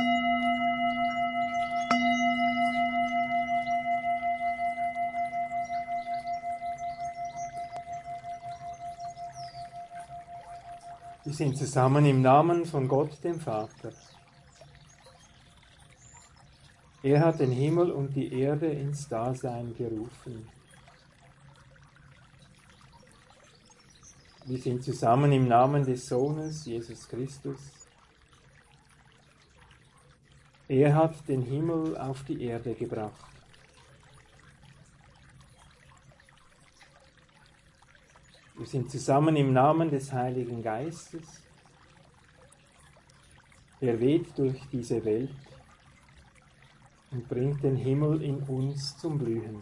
Wir sind zusammen im Namen von Gott, dem Vater. Er hat den Himmel und die Erde ins Dasein gerufen. Wir sind zusammen im Namen des Sohnes, Jesus Christus. Er hat den Himmel auf die Erde gebracht. Wir sind zusammen im Namen des Heiligen Geistes. Er weht durch diese Welt und bringt den Himmel in uns zum Blühen.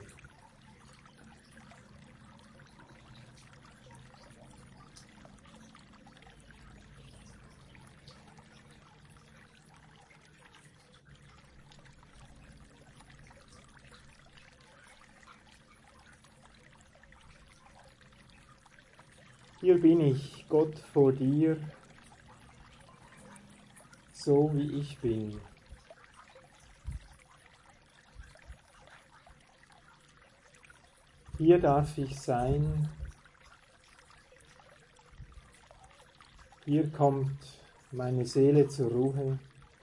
Hier bin ich, Gott, vor dir, so wie ich bin. Hier darf ich sein. Hier kommt meine Seele zur Ruhe,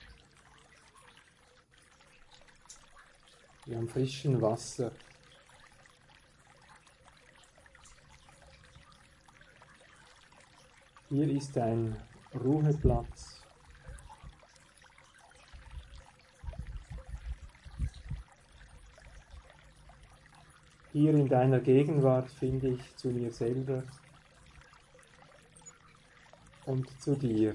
wie am frischen Wasser. Hier ist ein Ruheplatz. Hier in deiner Gegenwart finde ich zu mir selber und zu dir.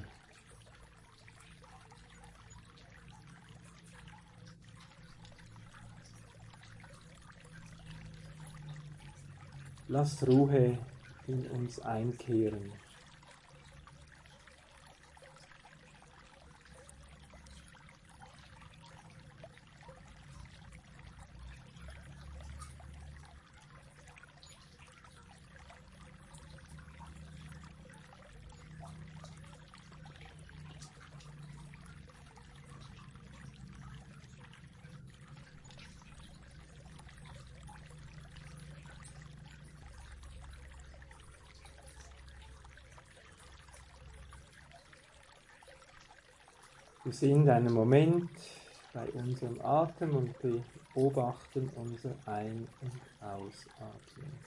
Lass Ruhe in uns einkehren. Wir sind einen Moment bei unserem Atem und beobachten unser Ein- und Ausatmen.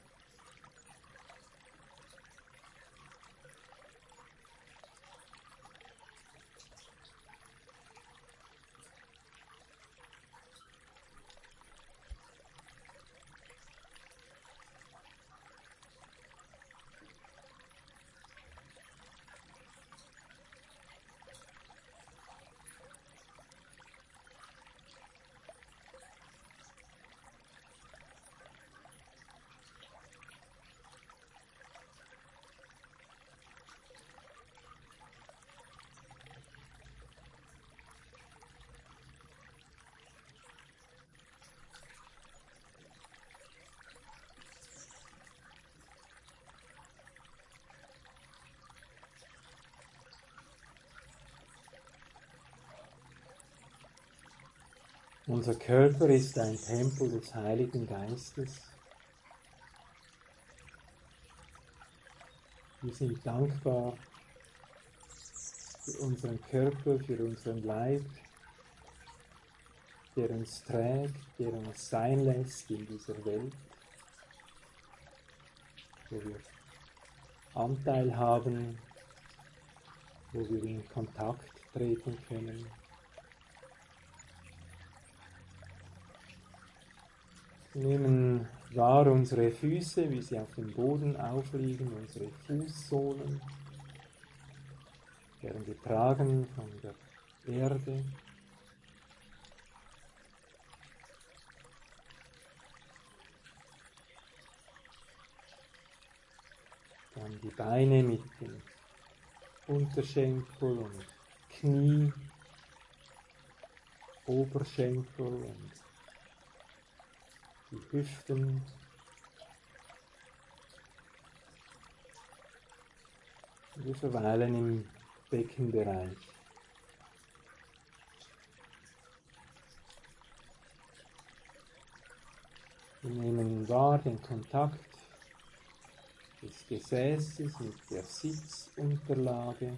Unser Körper ist ein Tempel des Heiligen Geistes. Wir sind dankbar für unseren Körper, für unseren Leib, der uns trägt, der uns sein lässt in dieser Welt, wo wir Anteil haben, wo wir in Kontakt treten können. Wir nehmen wahr unsere Füße, wie sie auf dem Boden aufliegen, unsere Fußsohlen, werden getragen von der Erde. Dann die Beine mit den Unterschenkel und Knie, Oberschenkel und die Hüften. Wir verweilen im Beckenbereich. Wir nehmen wahr den Kontakt des Gesäßes mit der Sitzunterlage.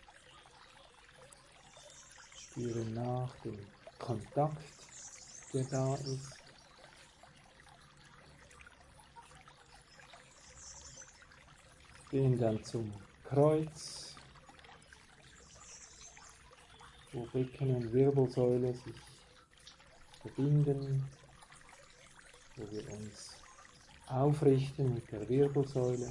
Spüren nach dem Kontakt, der da ist. Gehen dann zum Kreuz, wo Becken und Wirbelsäule sich verbinden, wo wir uns aufrichten mit der Wirbelsäule,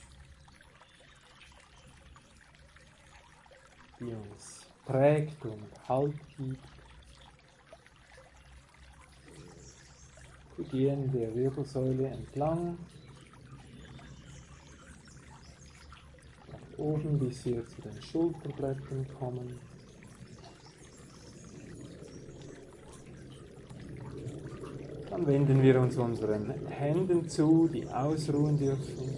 die uns prägt und Halt gibt. Wir gehen der Wirbelsäule entlang, nach oben, bis wir zu den Schulterblättern kommen. Dann wenden wir uns unseren Händen zu, die ausruhen dürfen.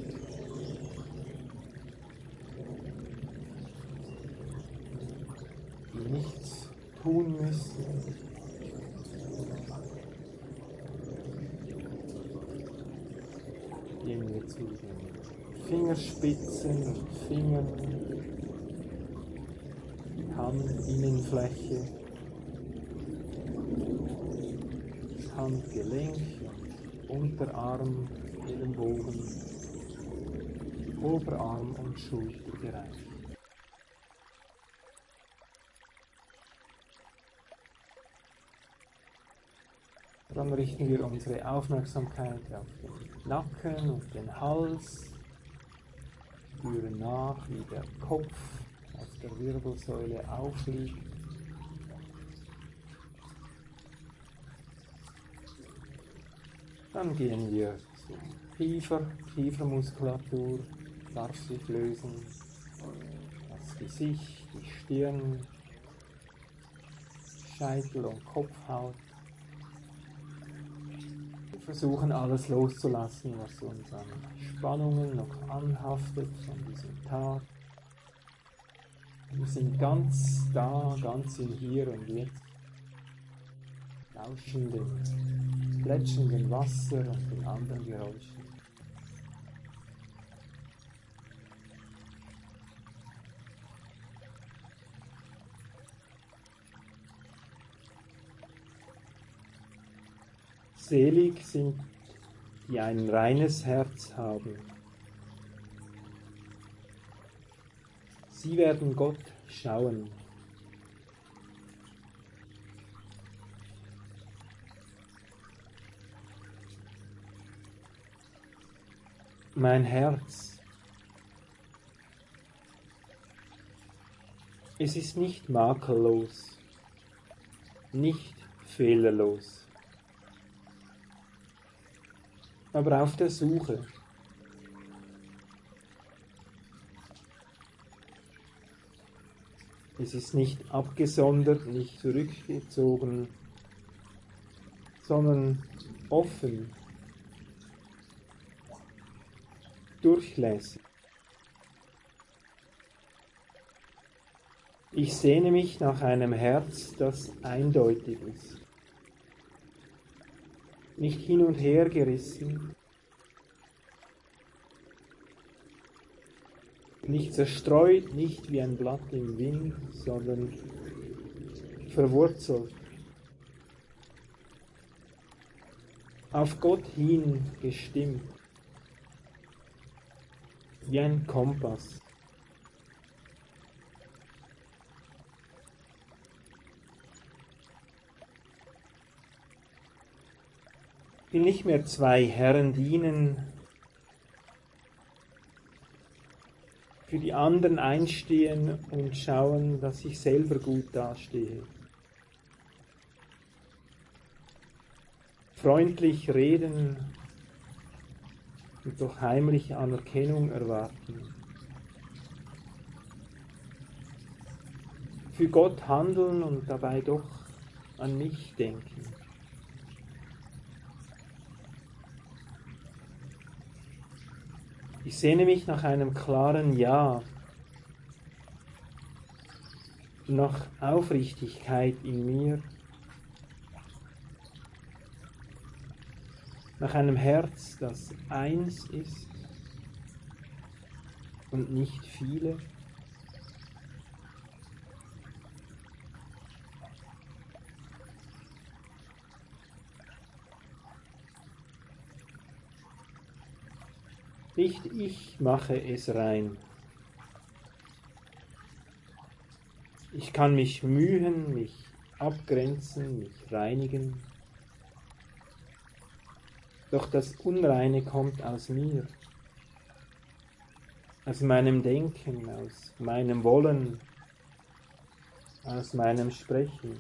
Die nichts tun müssen. Gehen wir zu den Fingerspitzen und Fingern, die Handinnenfläche, das Handgelenk, Unterarm, Ellenbogen, Oberarm und Schulterbereich. Dann richten wir unsere Aufmerksamkeit auf den Nacken und den Hals, spüren nach, wie der Kopf auf der Wirbelsäule aufliegt. Dann gehen wir zum Kiefermuskulatur darf sich lösen, das Gesicht, die Stirn, Scheitel und Kopfhaut. Wir versuchen alles loszulassen, was uns an Spannungen noch anhaftet von diesem Tag. Wir sind ganz da, ganz im Hier und Jetzt, lauschen dem plätschenden Wasser und den anderen Geräuschen. Selig sind, die ein reines Herz haben. Sie werden Gott schauen. Mein Herz, es ist nicht makellos, nicht fehlerlos, aber auf der Suche. Es ist nicht abgesondert, nicht zurückgezogen, sondern offen, durchlässig. Ich sehne mich nach einem Herz, das eindeutig ist. Nicht hin und her gerissen, nicht zerstreut, nicht wie ein Blatt im Wind, sondern verwurzelt, auf Gott hin gestimmt, wie ein Kompass. Ich will nicht mehr zwei Herren dienen, für die anderen einstehen und schauen, dass ich selber gut dastehe. Freundlich reden und doch heimlich Anerkennung erwarten. Für Gott handeln und dabei doch an mich denken. Ich sehne mich nach einem klaren Ja, nach Aufrichtigkeit in mir, nach einem Herz, das eins ist und nicht viele. Nicht ich mache es rein. Ich kann mich mühen, mich abgrenzen, mich reinigen. Doch das Unreine kommt aus mir, aus meinem Denken, aus meinem Wollen, aus meinem Sprechen.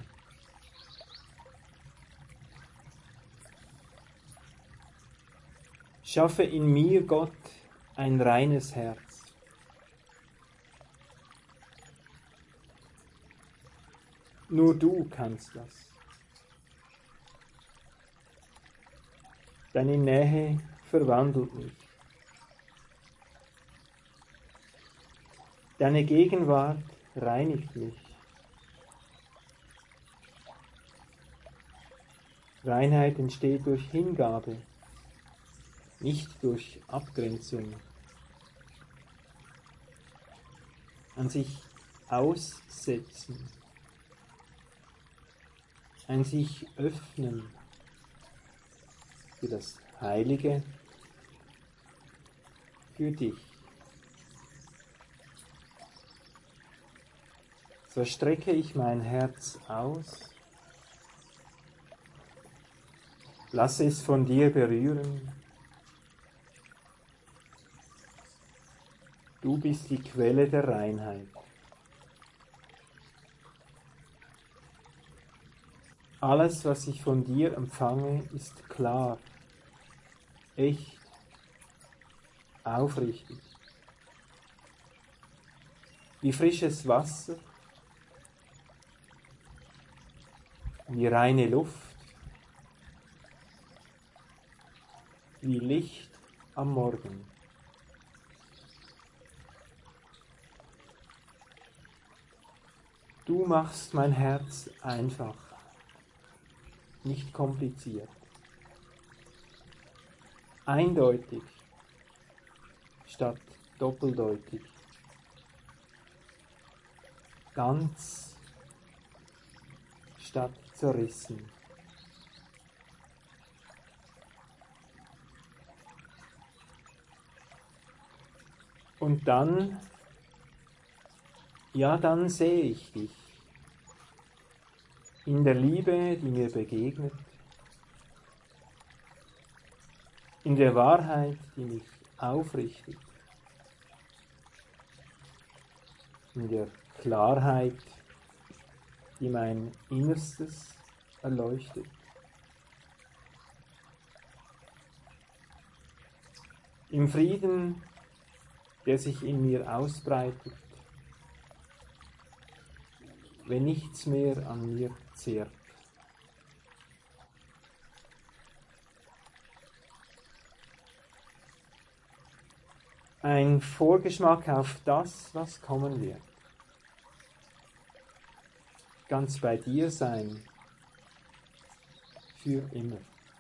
Schaffe in mir, Gott, ein reines Herz. Nur du kannst das. Deine Nähe verwandelt mich. Deine Gegenwart reinigt mich. Reinheit entsteht durch Hingabe, nicht durch Abgrenzung. An sich aussetzen, ein sich öffnen für das Heilige, für dich. So strecke ich mein Herz aus, lasse es von dir berühren. Du bist die Quelle der Reinheit. Alles, was ich von dir empfange, ist klar, echt, aufrichtig. Wie frisches Wasser, wie reine Luft, wie Licht am Morgen. Du machst mein Herz einfach, nicht kompliziert. Eindeutig statt doppeldeutig. Ganz statt zerrissen. Und dann, ja, dann sehe ich dich in der Liebe, die mir begegnet, in der Wahrheit, die mich aufrichtet, in der Klarheit, die mein Innerstes erleuchtet. Im Frieden, der sich in mir ausbreitet, wenn nichts mehr an mir zehrt. Ein Vorgeschmack auf das, was kommen wird. Ganz bei dir sein, für immer.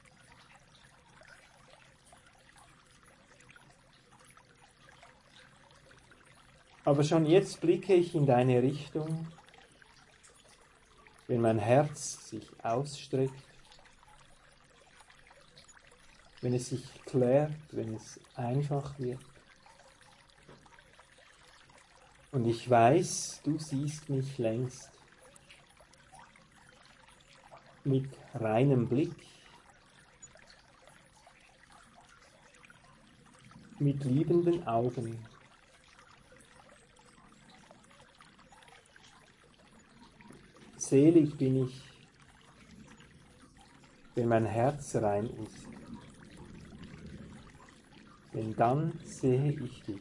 Aber schon jetzt blicke ich in deine Richtung, wenn mein Herz sich ausstreckt, wenn es sich klärt, wenn es einfach wird. Und ich weiß, du siehst mich längst mit reinem Blick, mit liebenden Augen. Selig bin ich, wenn mein Herz rein ist, denn dann sehe ich dich.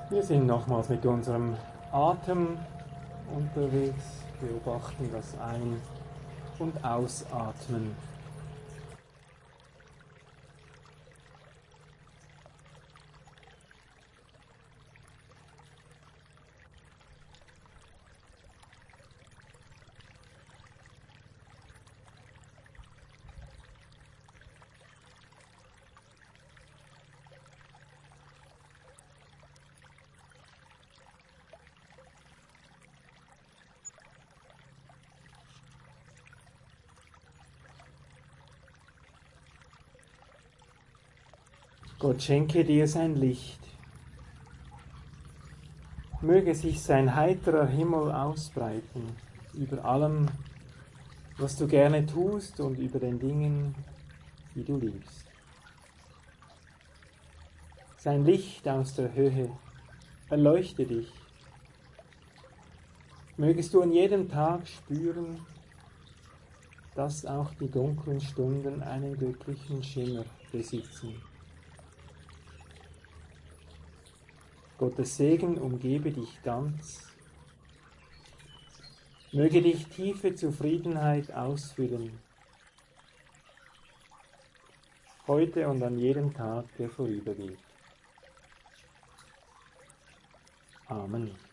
Wir sind nochmals mit unserem Atem unterwegs, beobachten das Ein- und Ausatmen. Gott schenke dir sein Licht. Möge sich sein heiterer Himmel ausbreiten über allem, was du gerne tust und über den Dingen, die du liebst. Sein Licht aus der Höhe erleuchte dich. Mögest du an jedem Tag spüren, dass auch die dunklen Stunden einen göttlichen Schimmer besitzen. Gottes Segen umgebe dich ganz. Möge dich tiefe Zufriedenheit ausfüllen, heute und an jedem Tag, der vorübergeht. Amen.